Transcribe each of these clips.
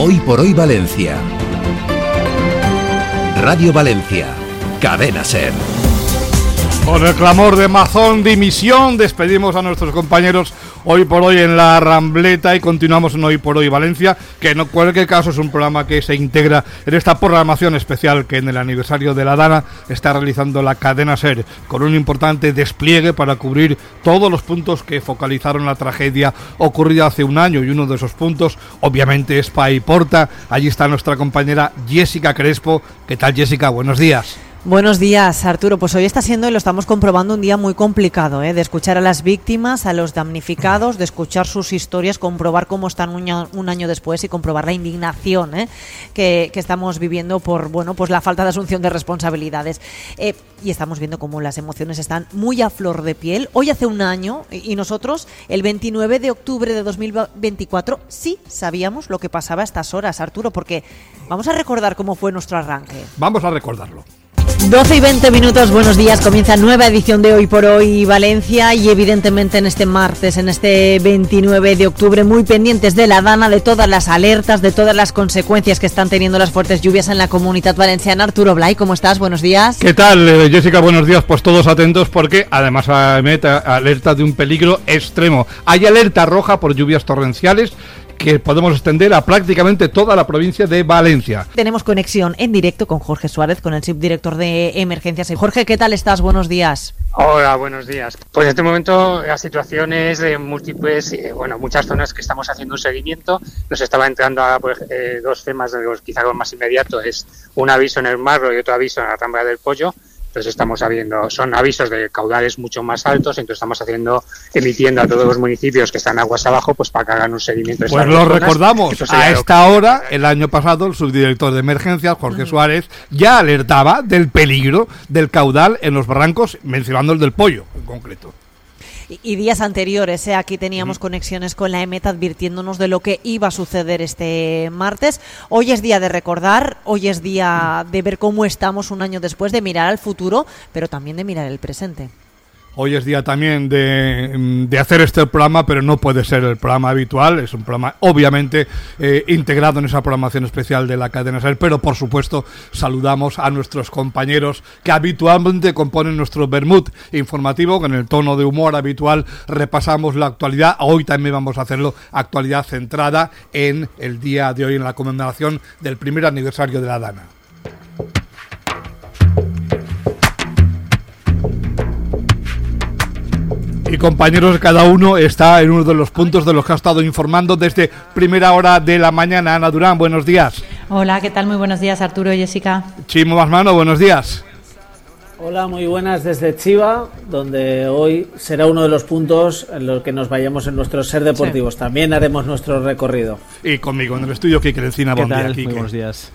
Hoy por hoy Valencia. Radio Valencia. Cadena SER. Con el clamor de Mazón dimisión, despedimos a nuestros compañeros hoy por hoy en la Rambleta y continuamos en Hoy por hoy Valencia, que en cualquier caso es un programa que se integra en esta programación especial que en el aniversario de la Dana está realizando la cadena SER, con un importante despliegue para cubrir todos los puntos que focalizaron la tragedia ocurrida hace un año, y uno de esos puntos obviamente es Paiporta. Allí está nuestra compañera Jessica Crespo. ¿Qué tal, Jessica? Buenos días. Buenos días, Arturo. Pues hoy está siendo, y lo estamos comprobando, un día muy complicado, de escuchar a las víctimas, a los damnificados, de escuchar sus historias, comprobar cómo están un año después y comprobar la indignación que estamos viviendo por pues la falta de asunción de responsabilidades. Y estamos viendo cómo las emociones están muy a flor de piel. Hoy hace un año, y nosotros, el 29 de octubre de 2024, sí sabíamos lo que pasaba a estas horas, Arturo, porque vamos a recordar cómo fue nuestro arranque. Vamos a recordarlo. 12 y 20 minutos, buenos días, comienza nueva edición de Hoy por Hoy Valencia, y evidentemente en este martes, en este 29 de octubre, muy pendientes de la Dana, de todas las alertas, de todas las consecuencias que están teniendo las fuertes lluvias en la Comunidad Valenciana. Arturo Blay, ¿cómo estás? Buenos días. ¿Qué tal, Jessica? Buenos días. Pues todos atentos, porque además alerta de un peligro extremo. Hay alerta roja por lluvias torrenciales que podemos extender a prácticamente toda la provincia de Valencia. Tenemos conexión en directo con Jorge Suárez, con el subdirector de Emergencias. Jorge, ¿qué tal estás? Buenos días. Hola, buenos días. Pues en este momento la situación es de múltiples, muchas zonas que estamos haciendo un seguimiento. Nos estaba entrando a dos temas, quizá lo más inmediato es un aviso en el Marro y otro aviso en la Rambla del Pollo. Entonces son avisos de caudales mucho más altos, entonces estamos emitiendo a todos los municipios que están aguas abajo, pues para que hagan un seguimiento de estas zonas. Pues lo recordamos, a esta hora, el año pasado, el subdirector de Emergencias, Jorge Suárez, ya alertaba del peligro del caudal en los barrancos, mencionando el del Pollo en concreto. Y días anteriores, aquí teníamos conexiones con la EMET advirtiéndonos de lo que iba a suceder este martes. Hoy es día de recordar, hoy es día de ver cómo estamos un año después, de mirar al futuro, pero también de mirar el presente. Hoy es día también de hacer este programa, pero no puede ser el programa habitual. Es un programa obviamente integrado en esa programación especial de la cadena SER, pero por supuesto saludamos a nuestros compañeros que habitualmente componen nuestro vermut informativo. Con el tono de humor habitual repasamos la actualidad. Hoy también vamos a hacerlo, actualidad centrada en el día de hoy, en la conmemoración del primer aniversario de la Dana. Y compañeros, cada uno está en uno de los puntos de los que ha estado informando desde primera hora de la mañana. Ana Durán, buenos días. Hola, ¿qué tal? Muy buenos días, Arturo y Jessica. Chimo Masmano, buenos días. Hola, muy buenas desde Chiva, donde hoy será uno de los puntos en los que nos vayamos en nuestros SER deportivos. Sí. También haremos nuestro recorrido. Y conmigo en el estudio, Quique Encina. Buen día, Quique. Muy buenos días.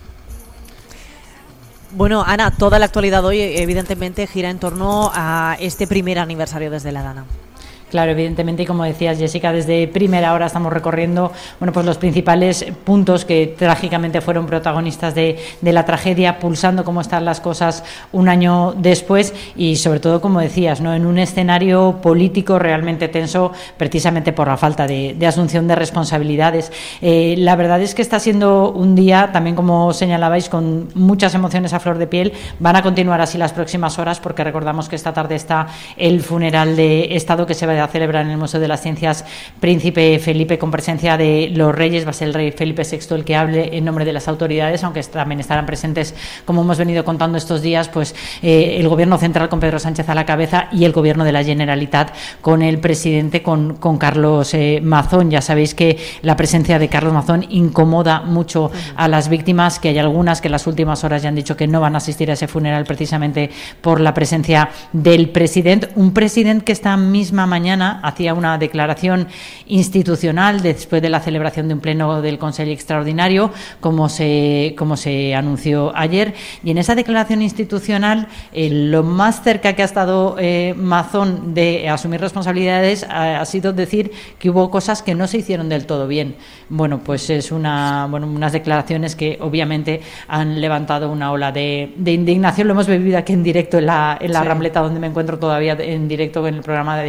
Bueno, Ana, toda la actualidad hoy evidentemente gira en torno a este primer aniversario desde la Dana. Claro, evidentemente, y como decías, Jessica, desde primera hora estamos recorriendo pues los principales puntos que trágicamente fueron protagonistas de la tragedia, pulsando cómo están las cosas un año después y sobre todo, como decías, en un escenario político realmente tenso, precisamente por la falta de asunción de responsabilidades. La verdad es que está siendo un día, también como señalabais, con muchas emociones a flor de piel. Van a continuar así las próximas horas, porque recordamos que esta tarde está el funeral de Estado que se va a celebrar en el Museo de las Ciencias Príncipe Felipe, con presencia de los reyes. Va a ser el rey Felipe VI el que hable en nombre de las autoridades, aunque también estarán presentes, como hemos venido contando estos días, pues el gobierno central con Pedro Sánchez a la cabeza y el gobierno de la Generalitat con el presidente, con Carlos Mazón. Ya sabéis que la presencia de Carlos Mazón incomoda mucho a las víctimas, que hay algunas que en las últimas horas ya han dicho que no van a asistir a ese funeral precisamente por la presencia del presidente. Un presidente que esta misma mañana hacía una declaración institucional después de la celebración de un pleno del Consejo Extraordinario, como se anunció ayer, y en esa declaración institucional lo más cerca que ha estado Mazón de asumir responsabilidades ha sido decir que hubo cosas que no se hicieron del todo bien. Bueno, pues es unas declaraciones que obviamente han levantado una ola de indignación. Lo hemos vivido aquí en directo en la Rambleta, donde me encuentro todavía en directo en el programa de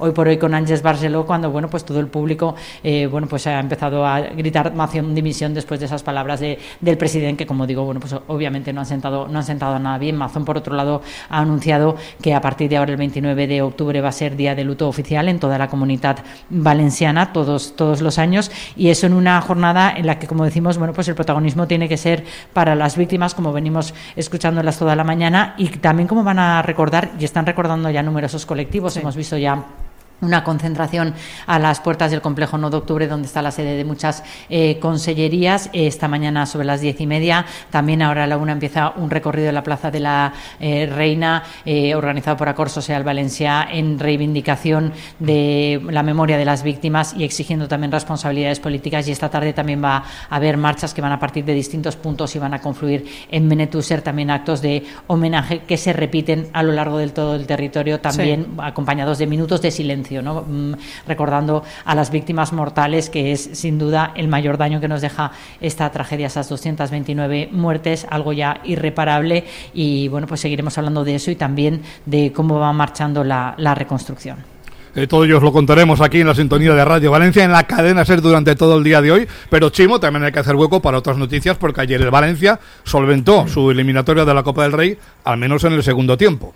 hoy por hoy con Ángeles Barceló, cuando bueno, pues todo el público bueno, pues ha empezado a gritar moción, dimisión después de esas palabras del presidente, que como digo, bueno, pues obviamente no han sentado nada bien. Mazón, por otro lado, ha anunciado que a partir de ahora, el 29 de octubre, va a ser día de luto oficial en toda la comunidad valenciana, todos los años, y eso en una jornada en la que, como decimos, bueno, pues el protagonismo tiene que ser para las víctimas, como venimos escuchándolas toda la mañana, y también como van a recordar, y están recordando ya numerosos colectivos. Sí. Hemos visto ya una concentración a las puertas del complejo 9 de octubre, donde está la sede de muchas consellerías. Esta mañana sobre las 10:30, también ahora a la 1 empieza un recorrido en la Plaza de la Reina, organizado por Acord Social Valencià, en reivindicación de la memoria de las víctimas y exigiendo también responsabilidades políticas. Y esta tarde también va a haber marchas que van a partir de distintos puntos y van a confluir en Benetússer, también actos de homenaje que se repiten a lo largo del todo el territorio, también sí, acompañados de minutos de silencio, ¿no? Recordando a las víctimas mortales, que es sin duda el mayor daño que nos deja esta tragedia, esas 229 muertes, algo ya irreparable. Y bueno, pues seguiremos hablando de eso y también de cómo va marchando la reconstrucción. Todo ello os lo contaremos aquí en la sintonía de Radio Valencia, en la cadena SER, durante todo el día de hoy. Pero, Chimo, también hay que hacer hueco para otras noticias, porque ayer el Valencia solventó su eliminatoria de la Copa del Rey, al menos en el segundo tiempo.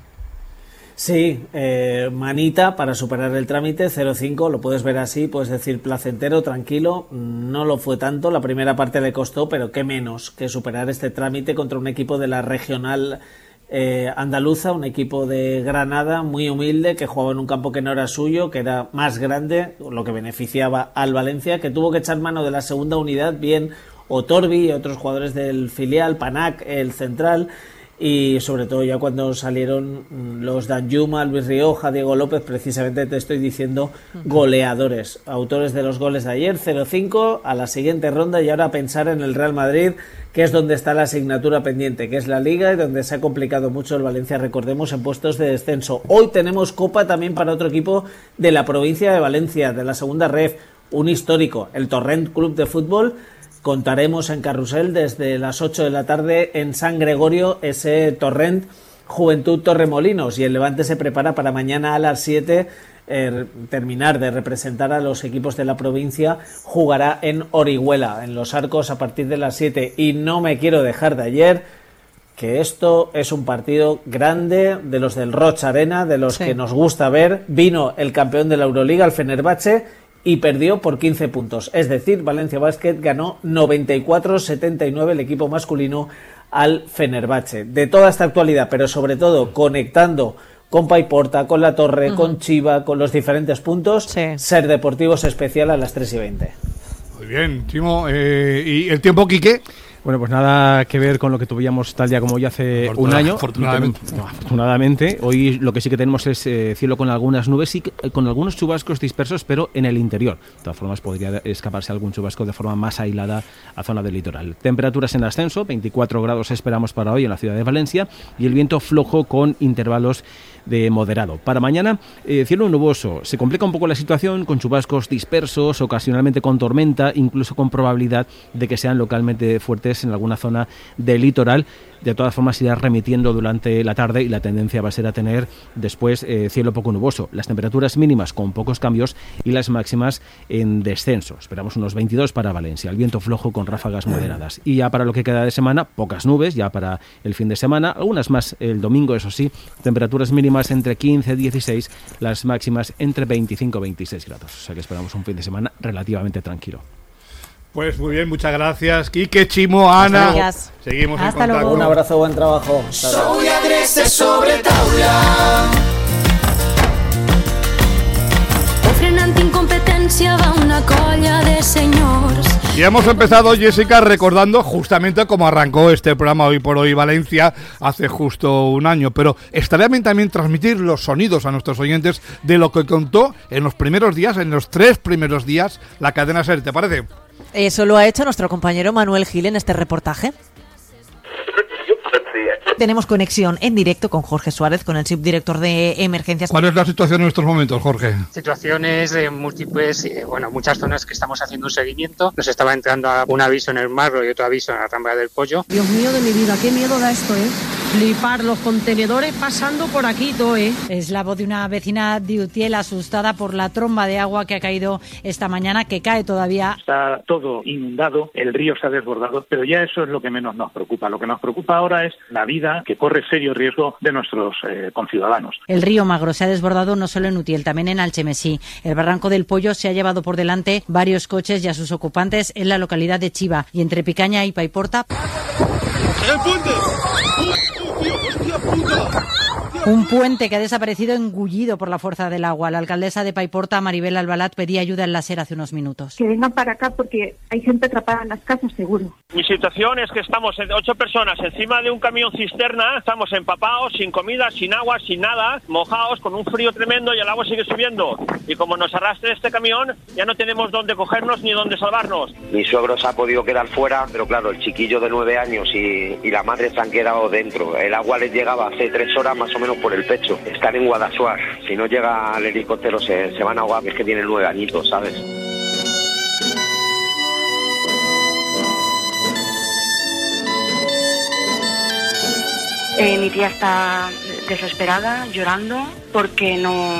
Sí, manita para superar el trámite, 0-5, lo puedes ver así, puedes decir placentero, tranquilo. No lo fue tanto, la primera parte le costó, pero qué menos que superar este trámite contra un equipo de la regional andaluza, un equipo de Granada muy humilde, que jugaba en un campo que no era suyo, que era más grande, lo que beneficiaba al Valencia, que tuvo que echar mano de la segunda unidad, bien Otorbi y otros jugadores del filial, Panac, el central. Y sobre todo ya cuando salieron los Danjuma, Luis Rioja, Diego López, precisamente te estoy diciendo goleadores, autores de los goles de ayer, 0-5 a la siguiente ronda, y ahora a pensar en el Real Madrid, que es donde está la asignatura pendiente, que es la Liga, y donde se ha complicado mucho el Valencia, recordemos, en puestos de descenso. Hoy tenemos Copa también para otro equipo de la provincia de Valencia, de la segunda ref, un histórico, el Torrent Club de Fútbol. Contaremos en Carrusel desde las 8 de la tarde en San Gregorio ese Torrent Juventud Torremolinos, y el Levante se prepara para mañana a las 7 terminar de representar a los equipos de la provincia. Jugará en Orihuela, en Los Arcos, a partir de las 7. Y no me quiero dejar de ayer, que esto es un partido grande, de los del Rocha Arena, de los que nos gusta ver. Vino el campeón de la Euroliga, el Fenerbahce, y perdió por 15 puntos. Es decir, Valencia Basket ganó 94-79, el equipo masculino, al Fenerbahce. De toda esta actualidad, pero sobre todo conectando con Paiporta, con La Torre, con Chiva, con los diferentes puntos, Ser Deportivos especial a las 3:20. Muy bien, Chimo. ¿Y el tiempo, Quique? Bueno, pues nada que ver con lo que tuvimos tal día como hoy hace un año. Afortunadamente. Hoy lo que sí que tenemos es cielo con algunas nubes y con algunos chubascos dispersos, pero en el interior. De todas formas, podría escaparse algún chubasco de forma más aislada a zona del litoral. Temperaturas en ascenso, 24 grados esperamos para hoy en la ciudad de Valencia, y el viento flojo con intervalos de moderado. Para mañana, cielo nuboso. Se complica un poco la situación con chubascos dispersos, ocasionalmente con tormenta, incluso con probabilidad de que sean localmente fuertes en alguna zona del litoral. De todas formas, irá remitiendo durante la tarde, y la tendencia va a ser a tener después cielo poco nuboso. Las temperaturas mínimas con pocos cambios y las máximas en descenso. Esperamos unos 22 para Valencia. El viento flojo con ráfagas moderadas. Y ya para lo que queda de semana, pocas nubes ya para el fin de semana. Algunas más el domingo, eso sí. Temperaturas mínimas entre 15 y 16, las máximas entre 25 y 26 grados. O sea que esperamos un fin de semana relativamente tranquilo. Pues muy bien, muchas gracias, Quique, Chimo, Ana. Gracias. Seguimos Hasta en contacto. luego. Un abrazo, buen trabajo. Sou i adreces sobre taula. Frenant incompetència va una colla de senyors. Y hemos empezado, Jessica, recordando justamente cómo arrancó este programa Hoy por Hoy Valencia hace justo un año, pero estaría bien también transmitir los sonidos a nuestros oyentes de lo que contó en los primeros días, en los 3 primeros días, la cadena SER, ¿te parece? Eso lo ha hecho nuestro compañero Manuel Gil en este reportaje. Tenemos conexión en directo con Jorge Suárez, con el subdirector de emergencias. ¿Cuál es la situación en estos momentos, Jorge? Situaciones de múltiples, muchas zonas que estamos haciendo un seguimiento. Nos estaba entrando un aviso en el Marro y otro aviso en la Rambla del Pollo. Dios mío de mi vida, qué miedo da esto, ¿eh? Flipar los contenedores pasando por aquí todo, ¿eh? Es la voz de una vecina de Utiel asustada por la tromba de agua que ha caído esta mañana, que cae todavía. Está todo inundado, el río se ha desbordado, pero ya eso es lo que menos nos preocupa. Lo que nos preocupa ahora es la vida que corre serio riesgo de nuestros conciudadanos. El río Magro se ha desbordado no solo en Utiel, también en Alchemesí. El Barranco del Pollo se ha llevado por delante varios coches y a sus ocupantes en la localidad de Chiva. Y entre Picaña y Paiporta... ¡El puente! ¡Hostia puta! Un puente que ha desaparecido engullido por la fuerza del agua. La alcaldesa de Paiporta, Maribel Albalat, pedía ayuda en la SER hace unos minutos. Que vengan para acá porque hay gente atrapada en las casas, seguro. Mi situación es que estamos 8 personas encima de un camión cisterna, estamos empapados, sin comida, sin agua, sin nada, mojados, con un frío tremendo y el agua sigue subiendo. Y como nos arrastre este camión, ya no tenemos dónde cogernos ni dónde salvarnos. Mi suegro se ha podido quedar fuera, pero claro, el chiquillo de 9 años y la madre se han quedado dentro. El agua les llegaba hace 3 horas más o menos por el pecho. Están en Guadassuar. Si no llega el helicóptero se van a ahogar, que es que tienen 9 añitos, ¿sabes? Mi tía está desesperada, llorando, porque no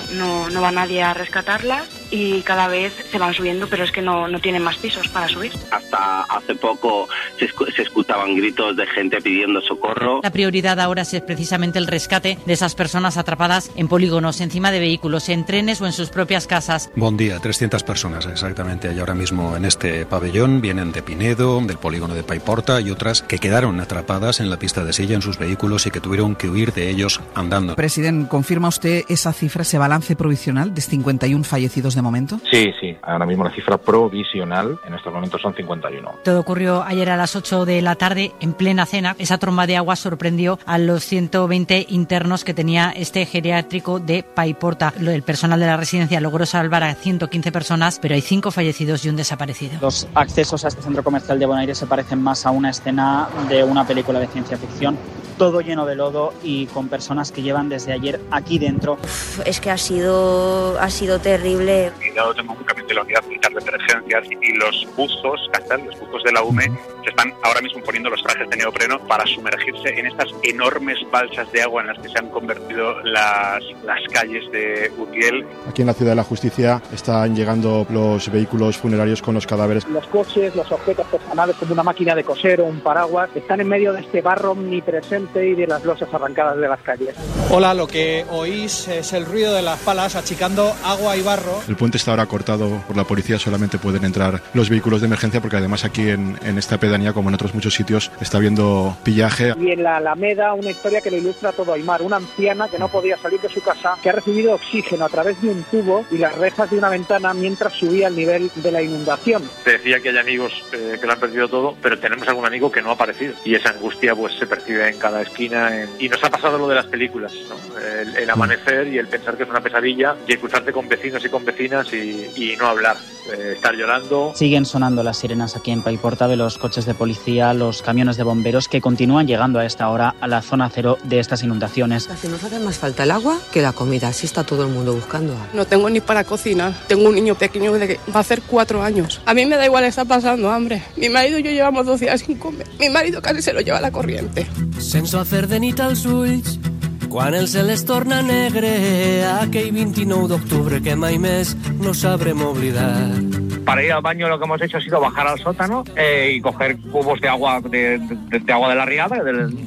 va nadie a rescatarla y cada vez se van subiendo, pero es que no tienen más pisos para subir. Hasta hace poco se escuchaban gritos de gente pidiendo socorro. La prioridad ahora es precisamente el rescate de esas personas atrapadas en polígonos, encima de vehículos, en trenes o en sus propias casas. Buen día, 300 personas exactamente hay ahora mismo en este pabellón. Vienen de Pinedo, del polígono de Paiporta y otras que quedaron atrapadas en la pista de silla en sus vehículos y que tuvieron que huir de ellos andando. Presidente, ¿confirma usted esa cifra, ese balance provisional de 51 fallecidos de momento? Sí, ahora mismo la cifra provisional en estos momentos son 51. Todo ocurrió ayer a las 8 de la tarde, en plena cena. Esa tromba de agua sorprendió a los 120 internos que tenía este geriátrico de Paiporta. El personal de la residencia logró salvar a 115 personas, pero hay 5 fallecidos y un desaparecido. Los accesos a este centro comercial de Bonaire se parecen más a una escena de una película de ciencia ficción. Todo lleno de lodo y con personas que llevan desde ayer aquí dentro. Es que ha sido terrible. Yo tengo un camión de la unidad militar de emergencias y los buzos, los buzos de la UME, se están ahora mismo poniendo los trajes de neopreno para sumergirse en estas enormes balsas de agua en las que se han convertido las calles de Utiel. Aquí en la Ciudad de la Justicia están llegando los vehículos funerarios con los cadáveres. Los coches, los objetos personales como una máquina de coser o un paraguas están en medio de este barro omnipresente y de las losas arrancadas de las calles. Hola, lo que oís es el ruido de las palas achicando agua y barro. El puente está ahora cortado por la policía, solamente pueden entrar los vehículos de emergencia porque además aquí en esta pedanía, como en otros muchos sitios, está habiendo pillaje. Y en la Alameda una historia que lo ilustra todo Aymar, una anciana que no podía salir de su casa, que ha recibido oxígeno a través de un tubo y las rejas de una ventana mientras subía el nivel de la inundación. Te decía que hay amigos que lo han perdido todo, pero tenemos algún amigo que no ha aparecido y esa angustia pues se percibe en cada esquina y nos ha pasado lo de las películas, ¿no? El amanecer y el pensar que es una pesadilla y escucharte con vecinos y con vecinas y no hablar, estar llorando. Siguen sonando las sirenas aquí en Paiporta de los coches de policía, los camiones de bomberos que continúan llegando a esta hora a la zona cero de estas inundaciones. Si nos hace más falta el agua que la comida, así está todo el mundo buscando agua. No tengo ni para cocinar, tengo un niño pequeño que va a hacer 4 años. A mí me da igual estar pasando hambre. Mi marido y yo llevamos 2 días sin comer. Mi marido casi se lo lleva la corriente. Sense fer de nit als ulls, quan el cel es torna negre, aquell 29 d'octubre que mai més no sabrem oblidar. Para ir al baño lo que hemos hecho ha sido bajar al sótano y coger cubos de agua de agua de la riada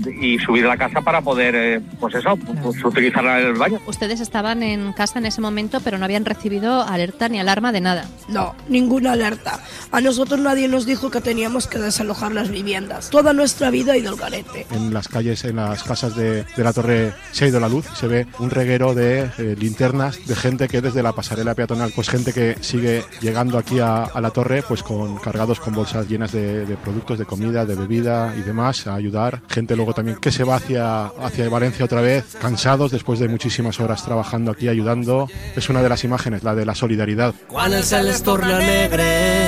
y subir a la casa para poder, utilizarla en el baño. Ustedes estaban en casa en ese momento, pero no habían recibido alerta ni alarma de nada. No, ninguna alerta. A nosotros nadie nos dijo que teníamos que desalojar las viviendas. Toda nuestra vida ha ido al garete. En las calles, en las casas de la torre se ha ido la luz, se ve un reguero de linternas, de gente que desde la pasarela peatonal, pues gente que sigue llegando aquí a la torre, pues cargados con bolsas llenas de productos, de comida, de bebida y demás, a ayudar. Gente luego también que se va hacia Valencia otra vez, cansados después de muchísimas horas trabajando aquí, ayudando. Es una de las imágenes, la de la solidaridad. Quan el cel es torna negre,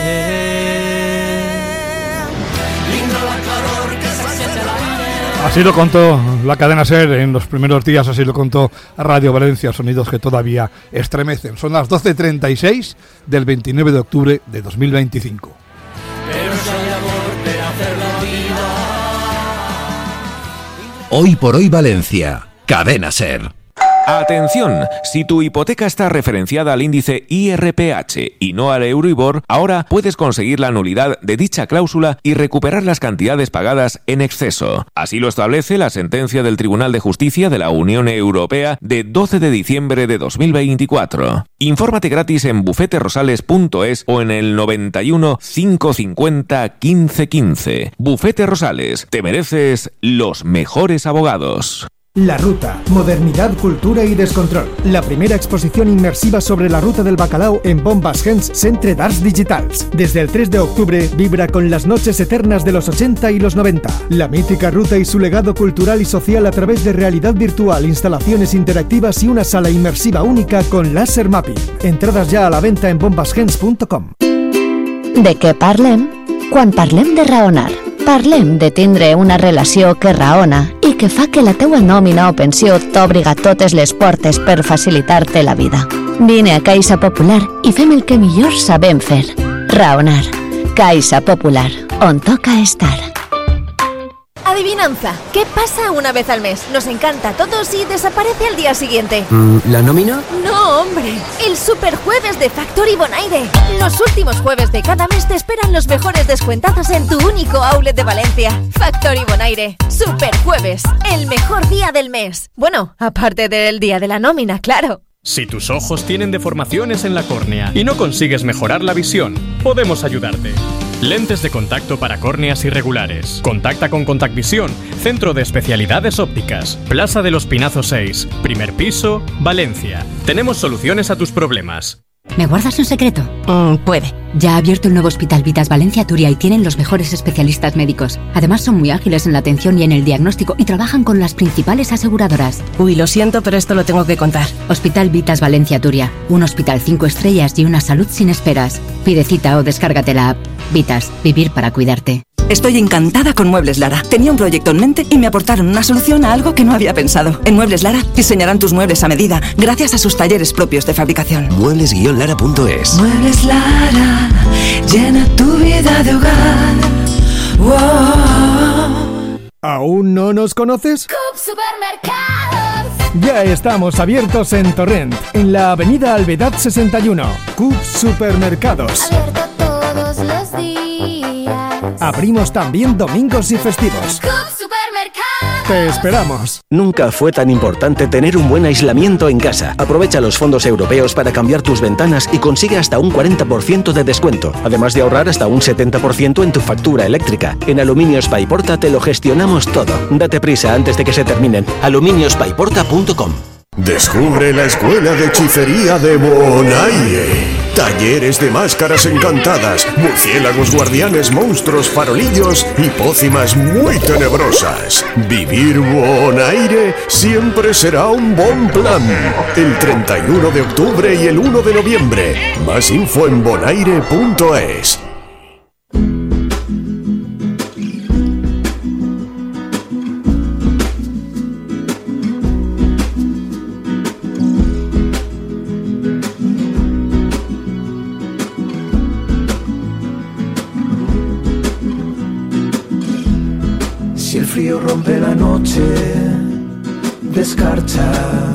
vindrà la calor que s'aixeca l'aire. Así lo contó la cadena SER en los primeros días, así lo contó Radio Valencia, sonidos que todavía estremecen. Son las 12:36 del 29 de octubre de 2025. Pero si hay amor per hacer la vida. Hoy por hoy Valencia. Cadena SER. Atención, si tu hipoteca está referenciada al índice IRPH y no al Euribor, ahora puedes conseguir la nulidad de dicha cláusula y recuperar las cantidades pagadas en exceso. Así lo establece la sentencia del Tribunal de Justicia de la Unión Europea de 12 de diciembre de 2024. Infórmate gratis en bufeterosales.es o en el 91 550 1515. Bufete Rosales, te mereces los mejores abogados. La Ruta, modernidad, cultura y descontrol. La primera exposición inmersiva sobre la ruta del bacalao en Bombas Gens Centre d'Arts Digitals. Desde el 3 de octubre, vibra con las noches eternas de los 80 y los 90. La mítica ruta y su legado cultural y social a través de realidad virtual, instalaciones interactivas y una sala inmersiva única con láser mapping. Entradas ya a la venta en bombasgens.com. De què parlem? Quan parlem de raonar. Parlem de tindre una relació que raona i que fa que la teua nòmina o pensió t'obriga totes les portes per facilitar-te la vida. Vine a Caixa Popular i fem el que millor sabem fer. Raonar. Caixa Popular, on toca estar. Adivinanza. ¿Qué pasa una vez al mes? Nos encanta a todos y desaparece al día siguiente. ¿La nómina? No, hombre. El Superjueves de Factory Bonaire. Los últimos jueves de cada mes te esperan los mejores descuentazos en tu único outlet de Valencia. Factory Bonaire. Superjueves. El mejor día del mes. Bueno, aparte del día de la nómina, claro. Si tus ojos tienen deformaciones en la córnea y no consigues mejorar la visión, podemos ayudarte. Lentes de contacto para córneas irregulares. Contacta con Contactvisión, Centro de Especialidades Ópticas, Plaza de los Pinazos 6, primer piso, Valencia. Tenemos soluciones a tus problemas. ¿Me guardas un secreto? Puede. Ya ha abierto el nuevo Hospital Vitas Valencia Turia y tienen los mejores especialistas médicos. Además son muy ágiles en la atención y en el diagnóstico y trabajan con las principales aseguradoras. Uy, lo siento, pero esto lo tengo que contar. Hospital Vitas Valencia Turia. Un hospital 5 estrellas y una salud sin esperas. Pide cita o descárgate la app. Vitas, vivir para cuidarte. Estoy encantada con Muebles Lara. Tenía un proyecto en mente y me aportaron una solución a algo que no había pensado. En Muebles Lara diseñarán tus muebles a medida gracias a sus talleres propios de fabricación. Muebles-lara.es. Muebles Lara, llena tu vida de hogar. Wow. ¿Aún no nos conoces? Coop Supermercados. Ya estamos abiertos en Torrent, en la avenida Alvedad 61. Coop Supermercados. Abierto todos los días. Abrimos también domingos y festivos. Coop Supermercados. Te esperamos. Nunca fue tan importante tener un buen aislamiento en casa. Aprovecha los fondos europeos para cambiar tus ventanas y consigue hasta un 40% de descuento. Además de ahorrar hasta un 70% en tu factura eléctrica. En Aluminios Paiporta te lo gestionamos todo. Date prisa antes de que se terminen. aluminiospaiporta.com. Descubre la Escuela de Hechicería de Bonaire. Talleres de máscaras encantadas, murciélagos guardianes, monstruos, farolillos y pócimas muy tenebrosas. Vivir Bonaire siempre será un buen plan. El 31 de octubre y el 1 de noviembre. Más info en bonaire.es. Si el frío rompe la noche, descarcha.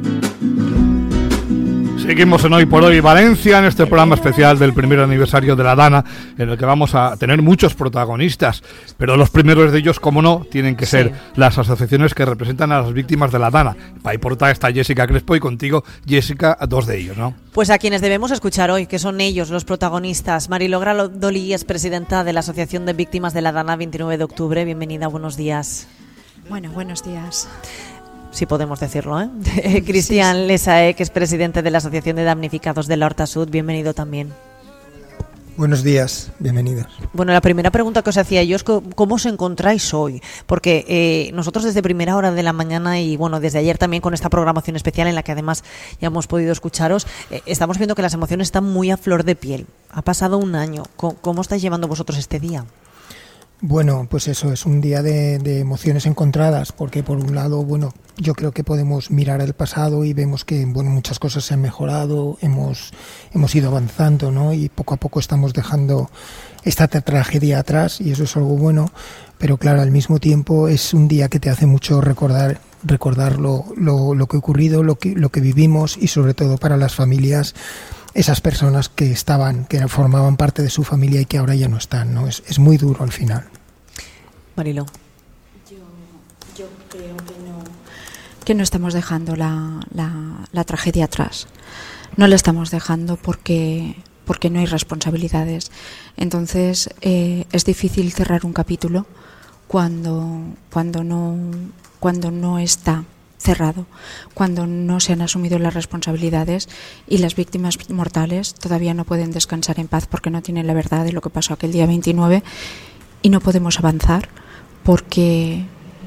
Seguimos en Hoy por Hoy Valencia, en este programa especial del primer aniversario de la Dana, en el que vamos a tener muchos protagonistas, pero los primeros de ellos, como no, tienen que ser las asociaciones que representan a las víctimas de la Dana. Paiporta está Jessica Crespo y contigo, Jessica, dos de ellos, ¿no? Pues a quienes debemos escuchar hoy, que son ellos los protagonistas. Mariló Dolí es presidenta de la Asociación de Víctimas de la Dana 29 de octubre. Bienvenida, buenos días. Bueno, buenos días. Sí podemos decirlo, ¿eh? Cristian Lesae, que es presidente de la Asociación de Damnificados de la Horta Sud, bienvenido también. Buenos días, bienvenidos. Bueno, la primera pregunta que os hacía yo es ¿cómo os encontráis hoy? Porque nosotros desde primera hora de la mañana y bueno, desde ayer también con esta programación especial en la que además ya hemos podido escucharos, estamos viendo que las emociones están muy a flor de piel. Ha pasado un año. ¿Cómo estáis llevando vosotros este día? Bueno, pues eso, es un día de emociones encontradas, porque por un lado, bueno, yo creo que podemos mirar al pasado y vemos que bueno, muchas cosas se han mejorado, hemos ido avanzando, ¿no? Y poco a poco estamos dejando esta tragedia atrás y eso es algo bueno, pero claro, al mismo tiempo es un día que te hace mucho recordar lo que ha ocurrido, lo que vivimos y sobre todo para las familias, esas personas que formaban parte de su familia y que ahora ya no están, ¿no? Es muy duro al final. Marilo. Yo creo que no estamos dejando la tragedia atrás. No la estamos dejando porque no hay responsabilidades. Entonces es difícil cerrar un capítulo cuando no está cerrado, cuando no se han asumido las responsabilidades y las víctimas mortales todavía no pueden descansar en paz porque no tienen la verdad de lo que pasó aquel día 29 y no podemos avanzar porque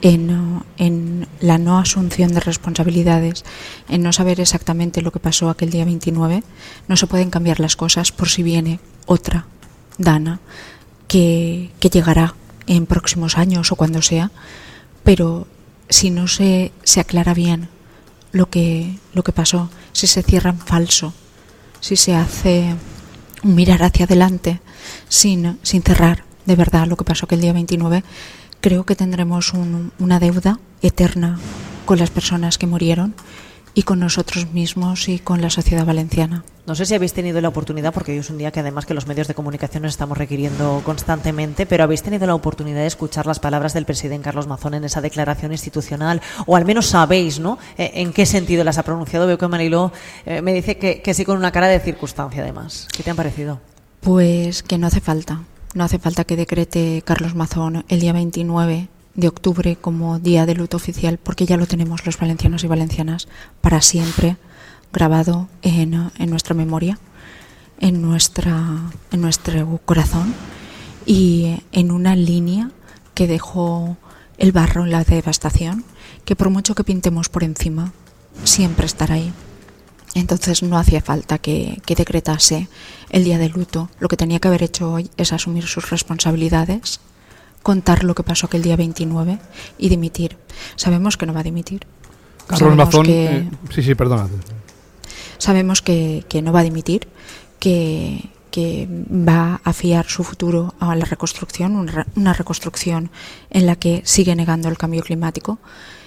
en la no asunción de responsabilidades, en no saber exactamente lo que pasó aquel día 29, no se pueden cambiar las cosas por si viene otra Dana que llegará en próximos años o cuando sea, pero si no se aclara bien lo que pasó, si se cierra en falso, si se hace un mirar hacia adelante sin cerrar de verdad lo que pasó aquel día 29, creo que tendremos una deuda eterna con las personas que murieron y con nosotros mismos y con la sociedad valenciana. No sé si habéis tenido la oportunidad, porque hoy es un día que además que los medios de comunicación nos estamos requiriendo constantemente, pero habéis tenido la oportunidad de escuchar las palabras del presidente Carlos Mazón en esa declaración institucional, o al menos sabéis, ¿no?, en qué sentido las ha pronunciado. Veo que Mariló me dice que sí, con una cara de circunstancia además. ¿Qué te han parecido? Pues que no hace falta. No hace falta que decrete Carlos Mazón el día 29 de octubre como día de luto oficial, porque ya lo tenemos los valencianos y valencianas para siempre grabado en nuestra memoria, en nuestro corazón y en una línea que dejó el barro en la devastación, que por mucho que pintemos por encima, siempre estará ahí. Entonces no hacía falta que decretase el día de luto. Lo que tenía que haber hecho hoy es asumir sus responsabilidades, contar lo que pasó aquel día 29 y dimitir. Sabemos que no va a dimitir. Carlos Mazón, sí, perdona. Sabemos que no va a dimitir, que va a fiar su futuro a la reconstrucción, una reconstrucción en la que sigue negando el cambio climático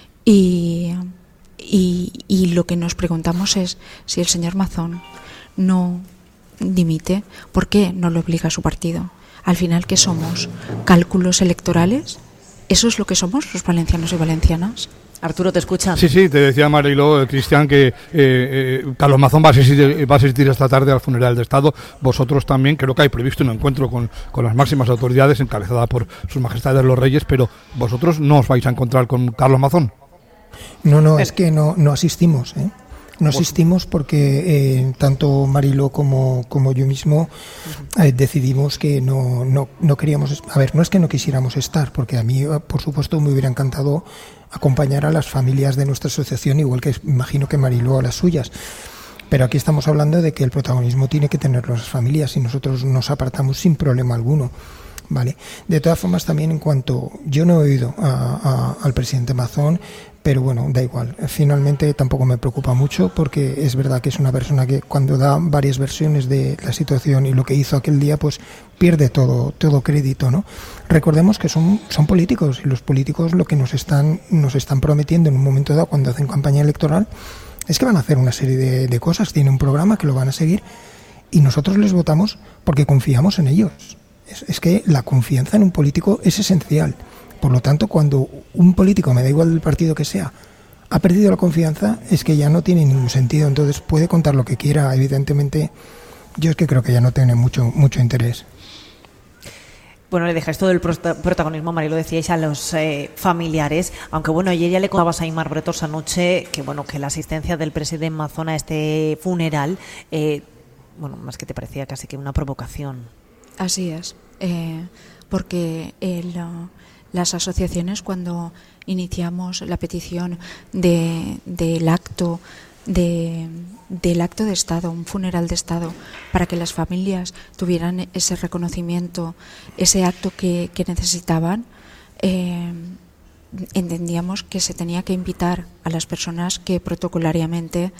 y lo que nos preguntamos es si el señor Mazón no dimite, ¿por qué no lo obliga a su partido? Al final, ¿qué somos? ¿Cálculos electorales? ¿Eso es lo que somos los valencianos y valencianas? Arturo, ¿te escuchan? Sí, te decía Mariló, Cristian, que Carlos Mazón va a asistir esta tarde al funeral de Estado. Vosotros también, creo que hay previsto un encuentro con las máximas autoridades encabezada por sus majestades los reyes, pero vosotros no os vais a encontrar con Carlos Mazón. No, es que no asistimos, ¿eh? No asistimos porque tanto Mariló como yo mismo decidimos que no queríamos. A ver, no es que no quisiéramos estar, porque a mí, por supuesto, me hubiera encantado acompañar a las familias de nuestra asociación, igual que imagino que Mariló a las suyas. Pero aquí estamos hablando de que el protagonismo tiene que tenerlo las familias y nosotros nos apartamos sin problema alguno. Vale. De todas formas, también en cuanto yo no he oído al presidente Mazón, pero bueno, da igual. Finalmente tampoco me preocupa mucho porque es verdad que es una persona que cuando da varias versiones de la situación y lo que hizo aquel día, pues pierde todo crédito, ¿no? Recordemos que son políticos y los políticos lo que nos están prometiendo en un momento dado cuando hacen campaña electoral es que van a hacer una serie de cosas, tienen un programa que lo van a seguir y nosotros les votamos porque confiamos en ellos. Es que la confianza en un político es esencial. Por lo tanto, cuando un político, me da igual del partido que sea, ha perdido la confianza, es que ya no tiene ningún sentido. Entonces puede contar lo que quiera. Evidentemente, yo es que creo que ya no tiene mucho interés. Bueno, le dejáis todo el protagonismo, María, lo decíais, a los familiares, aunque bueno, ayer ya le contabas a Aimar Bretos anoche que la asistencia del presidente Mazón a este funeral, más que te parecía casi que una provocación. Así es, porque las asociaciones, cuando iniciamos la petición del acto de Estado, un funeral de Estado, para que las familias tuvieran ese reconocimiento, ese acto que necesitaban, entendíamos que se tenía que invitar a las personas que protocolariamente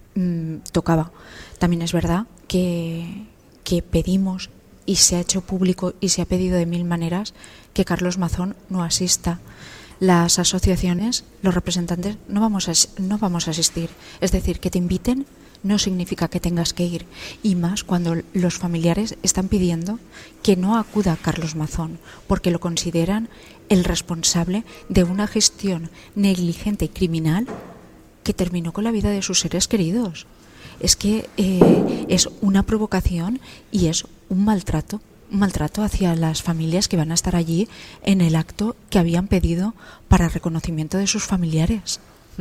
tocaba. También es verdad que pedimos, y se ha hecho público y se ha pedido de mil maneras, que Carlos Mazón no asista. Las asociaciones, los representantes, no vamos a asistir. Es decir, que te inviten no significa que tengas que ir, y más cuando los familiares están pidiendo que no acuda Carlos Mazón porque lo consideran el responsable de una gestión negligente y criminal que terminó con la vida de sus seres queridos. Es que es una provocación y es un maltrato hacia las familias que van a estar allí en el acto que habían pedido para reconocimiento de sus familiares.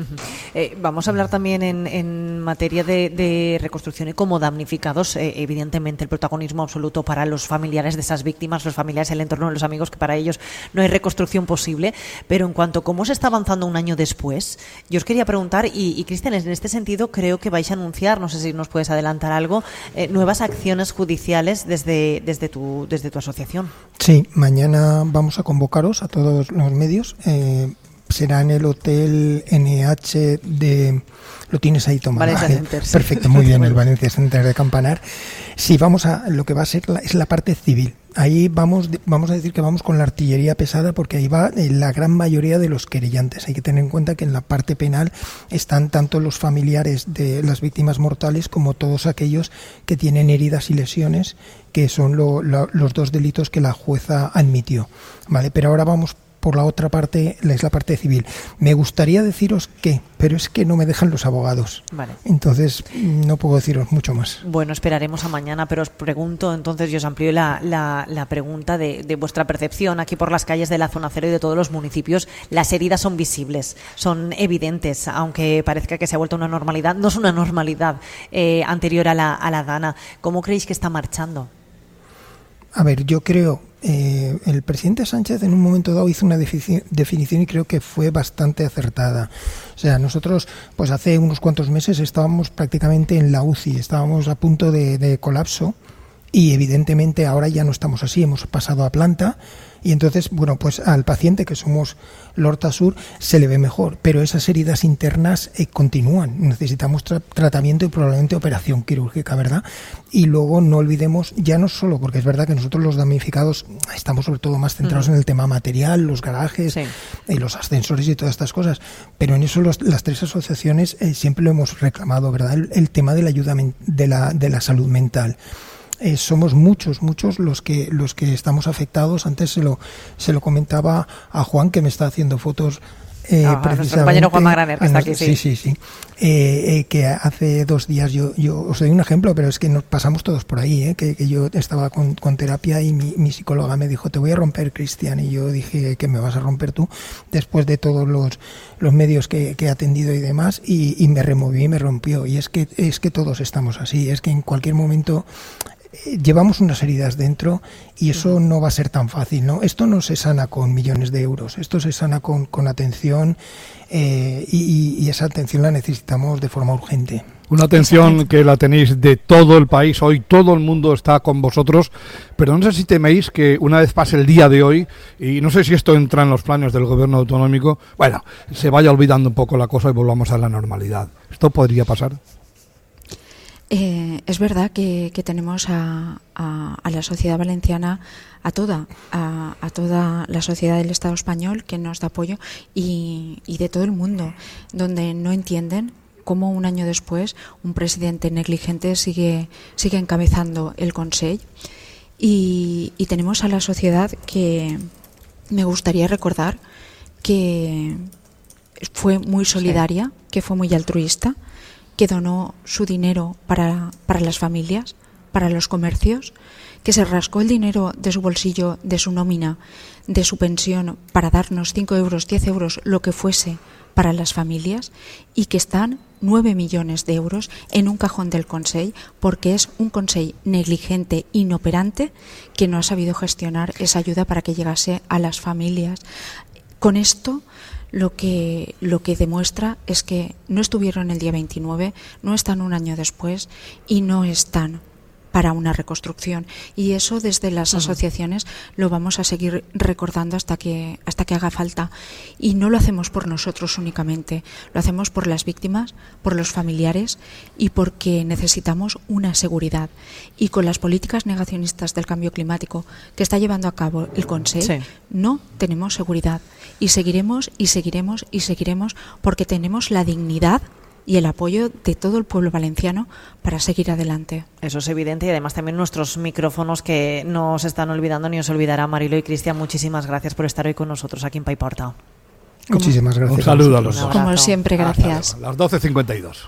Vamos a hablar también en materia de reconstrucción y como damnificados, evidentemente el protagonismo absoluto para los familiares de esas víctimas, los familiares, el entorno de los amigos, que para ellos no hay reconstrucción posible. Pero en cuanto a cómo se está avanzando un año después, yo os quería preguntar, y Cristian, en este sentido creo que vais a anunciar, no sé si nos puedes adelantar algo, nuevas acciones judiciales desde tu asociación. Sí, mañana vamos a convocaros a todos los medios. Será en el Hotel NH de... Lo tienes ahí, Tomás. Valencia Center. Sí. Perfecto, muy bien, el Valencia Center de Campanar. Sí, lo que va a ser es la parte civil. Ahí vamos a decir que vamos con la artillería pesada, porque ahí va la gran mayoría de los querellantes. Hay que tener en cuenta que en la parte penal están tanto los familiares de las víctimas mortales como todos aquellos que tienen heridas y lesiones, que son los dos delitos que la jueza admitió. ¿Vale? Pero ahora vamos por la otra parte, es la parte civil. Me gustaría deciros pero es que no me dejan los abogados. Vale. Entonces no puedo deciros mucho más. Bueno, esperaremos a mañana, pero os pregunto, entonces, yo os amplío la pregunta de vuestra percepción aquí por las calles de la zona cero y de todos los municipios. Las heridas son visibles, son evidentes, aunque parezca que se ha vuelto una normalidad. No es una normalidad anterior a la Dana. ¿Cómo creéis que está marchando? A ver, yo creo, el presidente Sánchez en un momento dado hizo una definición y creo que fue bastante acertada. O sea, nosotros pues hace unos cuantos meses estábamos prácticamente en la UCI, estábamos a punto de colapso, y evidentemente ahora ya no estamos así, hemos pasado a planta, y entonces, bueno, pues al paciente, que somos Lorta Sur, se le ve mejor, pero esas heridas internas continúan. Necesitamos tratamiento y probablemente operación quirúrgica, ¿verdad? Y luego no olvidemos, ya no solo, porque es verdad que nosotros los damnificados estamos sobre todo más centrados en el tema material, los garajes, los ascensores y todas estas cosas, pero en eso las tres asociaciones siempre lo hemos reclamado, ¿verdad? El tema de la ayuda de la salud mental. Somos muchos los que estamos afectados. Antes se lo comentaba a Juan, que me está haciendo fotos precisamente. Nuestro compañero Juan Magraner, que está aquí. Sí. Que hace 2 días yo os doy un ejemplo, pero es que nos pasamos todos por ahí, que yo estaba con terapia y mi psicóloga me dijo: te voy a romper, Cristian, y yo dije: ¿qué me vas a romper tú? Después de todos los medios que he atendido y demás, y me removió y me rompió. Y es que todos estamos así, es que en cualquier momento llevamos unas heridas dentro y eso no va a ser tan fácil, ¿no? Esto no se sana con millones de euros, esto se sana con atención, y esa atención la necesitamos de forma urgente. Una atención que la tenéis de todo el país, hoy todo el mundo está con vosotros, pero no sé si teméis que una vez pase el día de hoy, y no sé si esto entra en los planes del gobierno autonómico, bueno, se vaya olvidando un poco la cosa y volvamos a la normalidad. ¿Esto podría pasar? Es verdad que tenemos a la sociedad valenciana, a toda la sociedad del Estado español, que nos da apoyo, y de todo el mundo, donde no entienden cómo un año después un presidente negligente sigue encabezando el Consell. Y tenemos a la sociedad que me gustaría recordar que fue muy solidaria, que fue muy altruista, que donó su dinero para las familias, para los comercios, que se rascó el dinero de su bolsillo, de su nómina, de su pensión, para darnos 5 euros, 10 euros, lo que fuese, para las familias, y que están 9 millones de euros en un cajón del Consell, porque es un Consell negligente, inoperante, que no ha sabido gestionar esa ayuda para que llegase a las familias. Con esto, lo que demuestra es que no estuvieron el día 29, no están un año después y no están para una reconstrucción, y eso desde las asociaciones lo vamos a seguir recordando hasta que haga falta, y no lo hacemos por nosotros únicamente, lo hacemos por las víctimas, por los familiares y porque necesitamos una seguridad, y con las políticas negacionistas del cambio climático que está llevando a cabo el Consell, no tenemos seguridad, y seguiremos y seguiremos y seguiremos porque tenemos la dignidad y el apoyo de todo el pueblo valenciano para seguir adelante. Eso es evidente, y además también nuestros micrófonos que no se están olvidando ni os olvidará. Marilo y Cristian, muchísimas gracias por estar hoy con nosotros aquí en Paiporta. Muchísimas gracias. Un saludo a los dos. Como siempre, gracias. Las 12:52.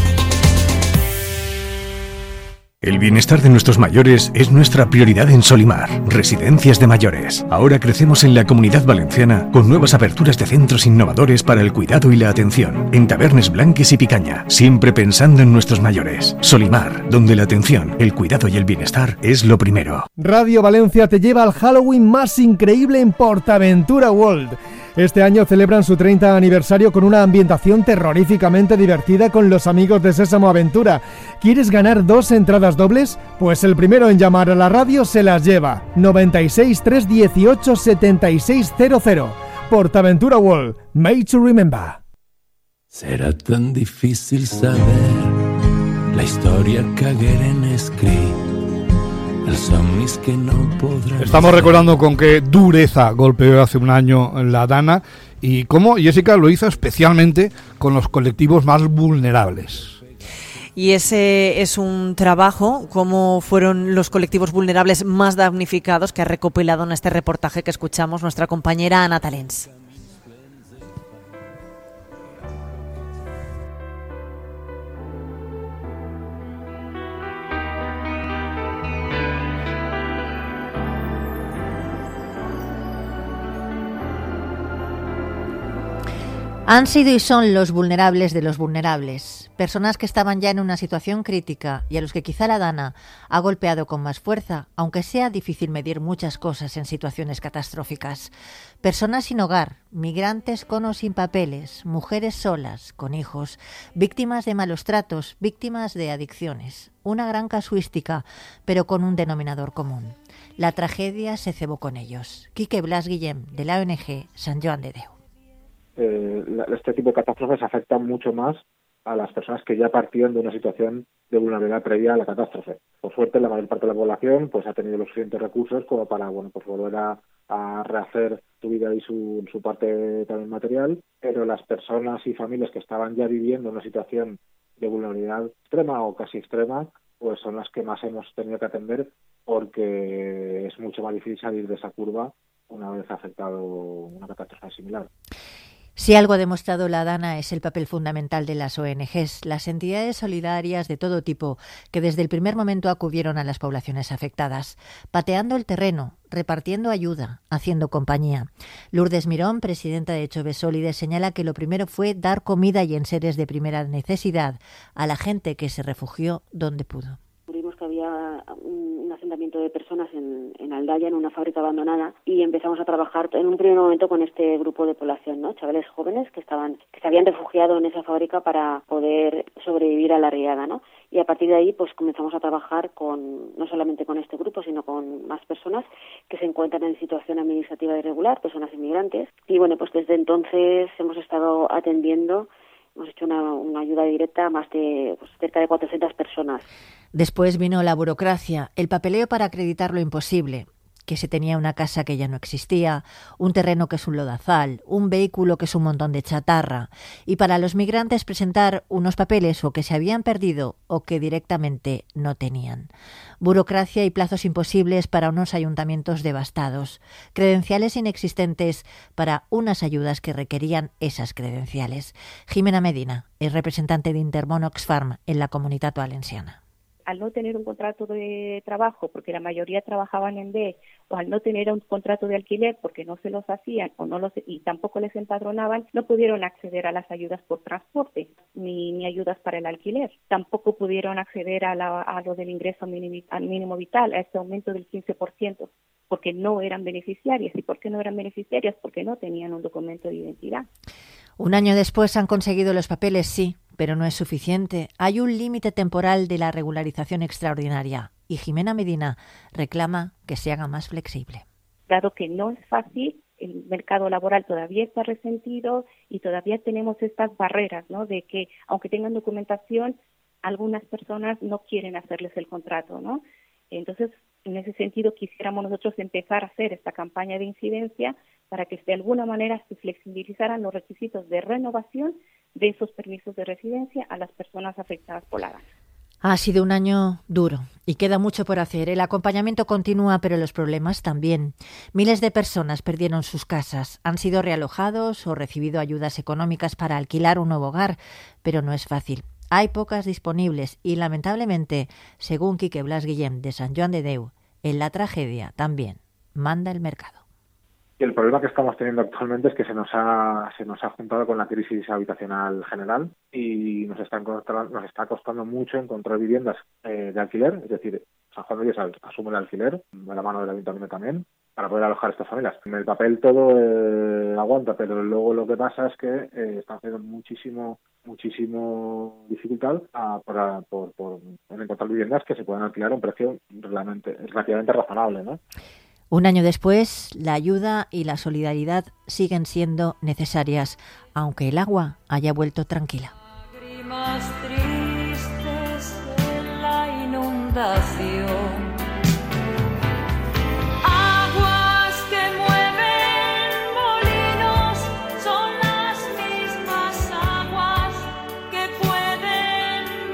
El bienestar de nuestros mayores es nuestra prioridad en Solimar, Residencias de Mayores. Ahora crecemos en la Comunidad Valenciana con nuevas aperturas de centros innovadores para el cuidado y la atención, en Tabernes Blanques y Picaña, siempre pensando en nuestros mayores. Solimar, donde la atención, el cuidado y el bienestar es lo primero. Radio Valencia te lleva al Halloween más increíble en PortAventura World. Este año celebran su 30 aniversario con una ambientación terroríficamente divertida con los amigos de Sésamo Aventura. ¿Quieres ganar 2 entradas dobles? Pues el primero en llamar a la radio se las lleva. 96 318 7600. PortAventura World. Made to remember. Serà tan difícil saber la història que hagueren escrit. Estamos recordando con qué dureza golpeó hace un año la Dana y cómo Jessica lo hizo especialmente con los colectivos más vulnerables. Y ese es un trabajo, cómo fueron los colectivos vulnerables más damnificados, que ha recopilado en este reportaje que escuchamos nuestra compañera Ana Talens. Han sido y son los vulnerables de los vulnerables, personas que estaban ya en una situación crítica y a los que quizá la Dana ha golpeado con más fuerza, aunque sea difícil medir muchas cosas en situaciones catastróficas. Personas sin hogar, migrantes con o sin papeles, mujeres solas, con hijos, víctimas de malos tratos, víctimas de adicciones. Una gran casuística, pero con un denominador común. La tragedia se cebó con ellos. Quique Blas Guillem, de la ONG Sant Joan de Déu. Este tipo de catástrofes afectan mucho más a las personas que ya partían de una situación de vulnerabilidad previa a la catástrofe. Por suerte, la mayor parte de la población pues ha tenido los suficientes recursos como para volver a rehacer su vida y su parte también material, pero las personas y familias que estaban ya viviendo una situación de vulnerabilidad extrema o casi extrema, pues son las que más hemos tenido que atender, porque es mucho más difícil salir de esa curva una vez afectado una catástrofe similar. Si algo ha demostrado la Dana es el papel fundamental de las ONGs, las entidades solidarias de todo tipo que desde el primer momento acudieron a las poblaciones afectadas, pateando el terreno, repartiendo ayuda, haciendo compañía. Lourdes Mirón, presidenta de Chove Sólide, señala que lo primero fue dar comida y enseres de primera necesidad a la gente que se refugió donde pudo. Vimos que había un asentamiento de personas en Aldaya, en una fábrica abandonada, y empezamos a trabajar en un primer momento con este grupo de población, ¿no? Chavales jóvenes que se habían refugiado en esa fábrica para poder sobrevivir a la riada, ¿no? Y a partir de ahí pues comenzamos a trabajar no solamente con este grupo, sino con más personas que se encuentran en situación administrativa irregular, personas inmigrantes. Y bueno, pues desde entonces hemos estado atendiendo. Hemos hecho una ayuda directa a más de cerca de 400 personas. Después vino la burocracia, el papeleo para acreditar lo imposible, que se tenía una casa que ya no existía, un terreno que es un lodazal, un vehículo que es un montón de chatarra, y para los migrantes presentar unos papeles o que se habían perdido o que directamente no tenían. Burocracia y plazos imposibles para unos ayuntamientos devastados, credenciales inexistentes para unas ayudas que requerían esas credenciales. Jimena Medina es representante de Intermón Oxfam en la Comunitat Valenciana. Al no tener un contrato de trabajo, porque la mayoría trabajaban en D, o al no tener un contrato de alquiler porque no se los hacían y tampoco les empadronaban, no pudieron acceder a las ayudas por transporte ni ayudas para el alquiler. Tampoco pudieron acceder a lo del ingreso mínimo vital, a este aumento del 15%, porque no eran beneficiarias. ¿Y por qué no eran beneficiarias? Porque no tenían un documento de identidad. Un año después han conseguido los papeles, sí, pero no es suficiente. Hay un límite temporal de la regularización extraordinaria, y Jimena Medina reclama que se haga más flexible. Dado que no es fácil, el mercado laboral todavía está resentido y todavía tenemos estas barreras, ¿no? De que, aunque tengan documentación, algunas personas no quieren hacerles el contrato, ¿no? Entonces, en ese sentido, quisiéramos nosotros empezar a hacer esta campaña de incidencia para que de alguna manera se flexibilizaran los requisitos de renovación de esos permisos de residencia a las personas afectadas por la DANA. Ha sido un año duro y queda mucho por hacer. El acompañamiento continúa, pero los problemas también. Miles de personas perdieron sus casas, han sido realojados o recibido ayudas económicas para alquilar un nuevo hogar, pero no es fácil. Hay pocas disponibles y, lamentablemente, según Quique Blas Guillem de Sant Joan de Déu, en la tragedia también manda el mercado. Y el problema que estamos teniendo actualmente es que se nos ha juntado con la crisis habitacional general y nos está costando mucho encontrar viviendas de alquiler, es decir, San Juan de Dios asume el alquiler, de la mano del ayuntamiento también, para poder alojar a estas familias. En el papel todo aguanta, pero luego lo que pasa es que están haciendo muchísimo dificultad por encontrar viviendas que se puedan alquilar a un precio relativamente razonable, ¿no? Un año después, la ayuda y la solidaridad siguen siendo necesarias, aunque el agua haya vuelto tranquila. Lágrimas tristes en la inundación, aguas que mueven molinos, son las mismas aguas que pueden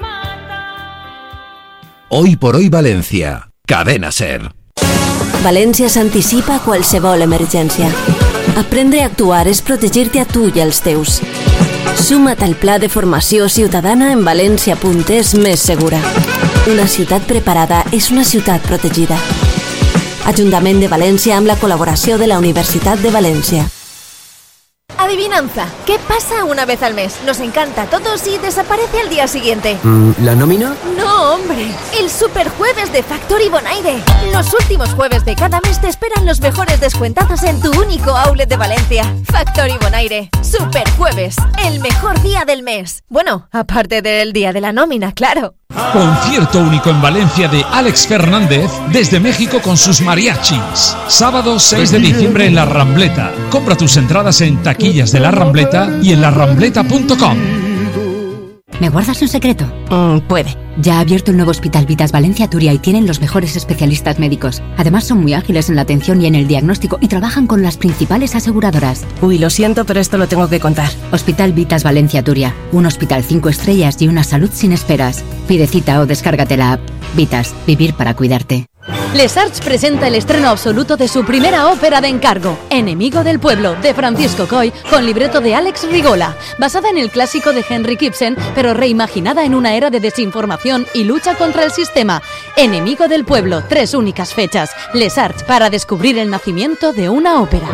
matar. Hoy por hoy Valencia, Cadena SER. València s'anticipa a qualsevol emergència. Aprendre a actuar és protegir-te a tu i als teus. Suma't al pla de formació ciutadana en valencia.es més segura. Una ciutat preparada és una ciutat protegida. Ajuntament de València amb la col·laboració de la Universitat de València. Adivinanza, ¿qué pasa una vez al mes? Nos encanta a todos y desaparece al día siguiente. ¿La nómina? No, hombre, el Superjueves de Factory Bonaire. Los últimos jueves de cada mes te esperan los mejores descuentazos en tu único outlet de Valencia. Factory Bonaire, Superjueves, el mejor día del mes. Bueno, aparte del día de la nómina, claro. Concierto único en Valencia de Alex Fernández desde México con sus mariachis. Sábado 6 de diciembre en La Rambleta. Compra tus entradas en taquillas de La Rambleta y en larambleta.com. ¿Me guardas un secreto? Puede. Ya ha abierto el nuevo Hospital Vitas Valencia Turia y tienen los mejores especialistas médicos. Además son muy ágiles en la atención y en el diagnóstico y trabajan con las principales aseguradoras. Uy, lo siento, pero esto lo tengo que contar. Hospital Vitas Valencia Turia. Un hospital 5 estrellas y una salud sin esperas. Pide cita o descárgate la app. Vitas, vivir para cuidarte. Les Arts presenta el estreno absoluto de su primera ópera de encargo, Enemigo del Pueblo, de Francisco Coy, con libreto de Alex Rigola, basada en el clásico de Henrik Ibsen, pero reimaginada en una era de desinformación y lucha contra el sistema. Enemigo del Pueblo, 3 únicas fechas. Les Arts, para descubrir el nacimiento de una ópera.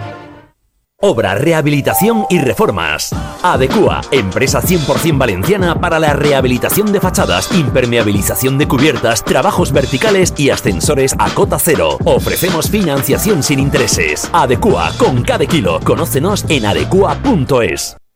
Obra, rehabilitación y reformas. Adecua, empresa 100% valenciana para la rehabilitación de fachadas, impermeabilización de cubiertas, trabajos verticales y ascensores a cota cero. Ofrecemos financiación sin intereses. Adecua, con cada kilo. Conócenos en adecua.es.